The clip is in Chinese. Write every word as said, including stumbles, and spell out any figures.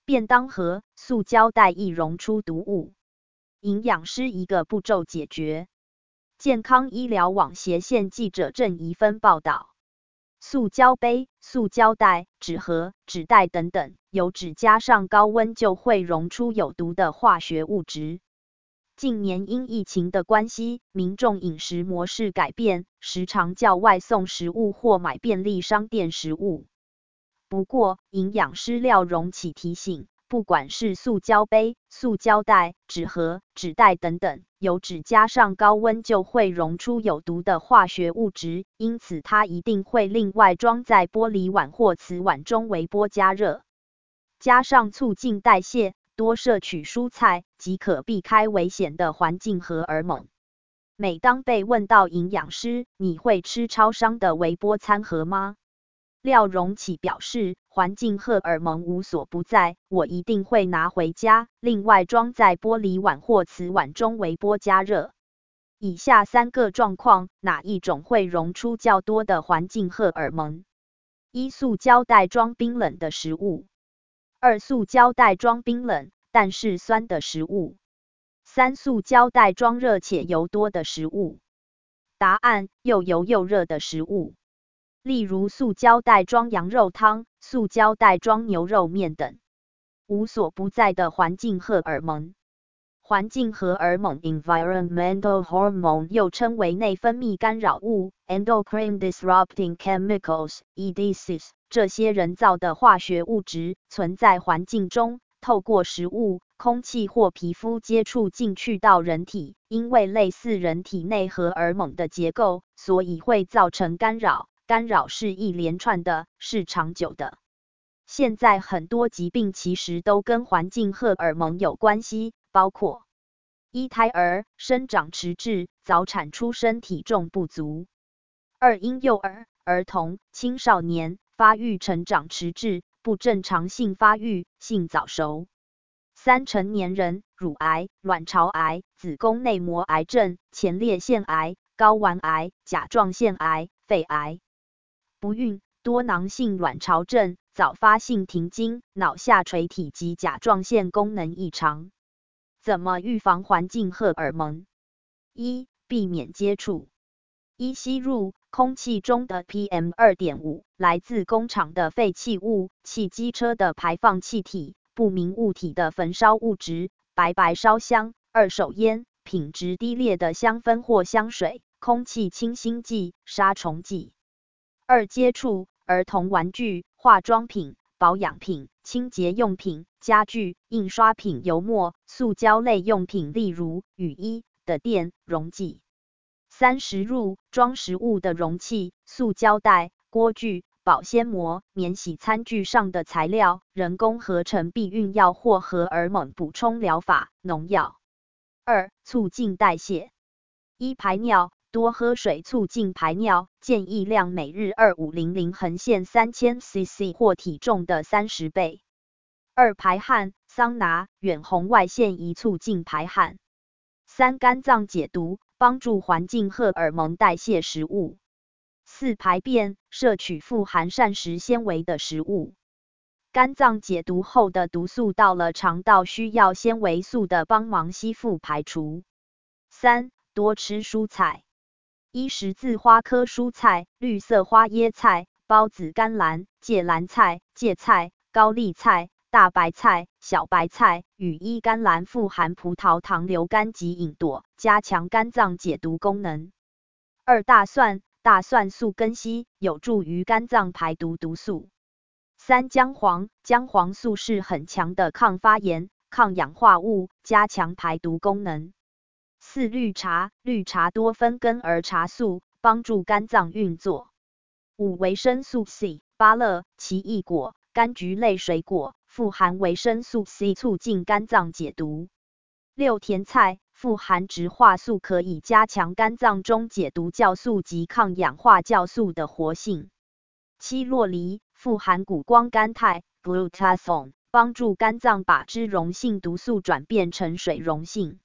便当盒、塑胶袋易溶出毒物，营养师一个步骤解决。健康医疗网斜线记者郑怡芬报道。塑胶杯、塑胶袋、纸盒、纸袋等等，油脂加上高温就会溶出有毒的化学物质。近年因疫情的关系，民众饮食模式改变，时常叫外送食物或买便利商店食物。不过，营养师廖荣启提醒，不管是塑胶杯、塑胶袋、纸盒、纸袋等等，油脂加上高温就会溶出有毒的化学物质，因此它一定会另外装在玻璃碗或瓷碗中微波加热。加上促进代谢，多摄取蔬菜，即可避开危险的环境荷尔蒙。每当被问到营养师，你会吃超商的微波餐盒吗？廖荣启表示，环境荷尔蒙无所不在，我一定会拿回家，另外装在玻璃碗或瓷碗中微波加热。以下三个状况，哪一种会溶出较多的环境荷尔蒙？一、塑胶袋装冰冷的食物；二、塑胶袋装冰冷但是酸的食物；三、塑胶袋装热且油多的食物。答案：又油又热的食物。例如塑胶袋装羊肉汤、塑胶袋装牛肉面等。无所不在的环境荷尔蒙。环境荷尔蒙 （environmental hormone） 又称为内分泌干扰物 （endocrine disrupting chemicals，E D Cs）。这些人造的化学物质存在环境中，透过食物、空气或皮肤接触进去到人体，因为类似人体内荷尔蒙的结构，所以会造成干扰。干扰是一连串的，是长久的。现在很多疾病其实都跟环境荷尔蒙有关系，包括一、胎儿生长迟滞，早产出生体重不足；二、婴幼儿、儿童、青少年发育成长迟滞，不正常性发育，性早熟；三、成年人乳癌、卵巢癌、子宫内膜癌症、前列腺癌、睾丸癌、甲状腺癌、肺癌。不孕、多囊性卵巢症、早发性停经、脑下垂体及甲状腺功能异常。怎么预防环境荷尔蒙？一、避免接触。一、吸入空气中的 P M 二点五， 来自工厂的废弃物、汽机车的排放气体、不明物体的焚烧物质、白白烧香、二手烟、品质低劣的香氛或香水、空气清新剂、杀虫剂。二、接触儿童玩具、化妆品、保养品、清洁用品、家具、印刷品、油墨、塑胶类用品，例如雨衣的垫、溶剂。三、食入装食物的容器、塑胶袋、锅具、保鲜膜、免洗餐具上的材料、人工合成避孕药或荷尔蒙补充疗法、农药。二、促进代谢。一、排尿。多喝水促进排尿，建议量每日二五零零横线三千 C C 或体重的三十倍。二、排汗，桑拿、远红外线仪促进排汗。三、肝脏解毒，帮助环境荷尔蒙代谢食物。四、排便，摄取富含膳食纤维的食物。肝脏解毒后的毒素到了肠道，需要纤维素的帮忙吸附排除。三、多吃蔬菜。一、十字花科蔬菜，绿色花椰菜、孢子甘蓝、芥蓝菜、芥菜、高丽菜、大白菜、小白菜。羽衣甘蓝富含葡萄糖硫苷及吲哚，加强肝脏解毒功能。二、大蒜，大蒜素根烯，有助于肝脏排毒毒素。三、姜黄，姜黄素是很强的抗发炎、抗氧化物，加强排毒功能。四、绿茶，绿茶多酚根儿茶素，帮助肝脏运作。五、维生素 C， 芭乐、奇异果、柑橘类水果富含维生素 C， 促进肝脏解毒。六、甜菜，富含植化素，可以加强肝脏中解毒酵素及抗氧化酵素的活性。七、酪梨，富含谷胱甘肽 glutathione， 帮助肝脏把脂溶性毒素转变成水溶性。